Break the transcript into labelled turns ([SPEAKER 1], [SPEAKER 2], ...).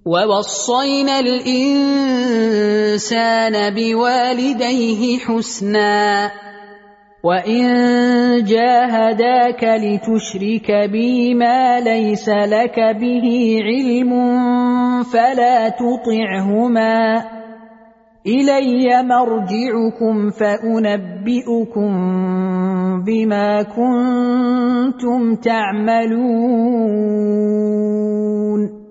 [SPEAKER 1] ووصينا الإنسان بوالديه حسنا وإن جاهداك لتشرك بي ما ليس لك به علم فلا تطعهما إلي مرجعكم فأنبئكم بما كنتم تعملون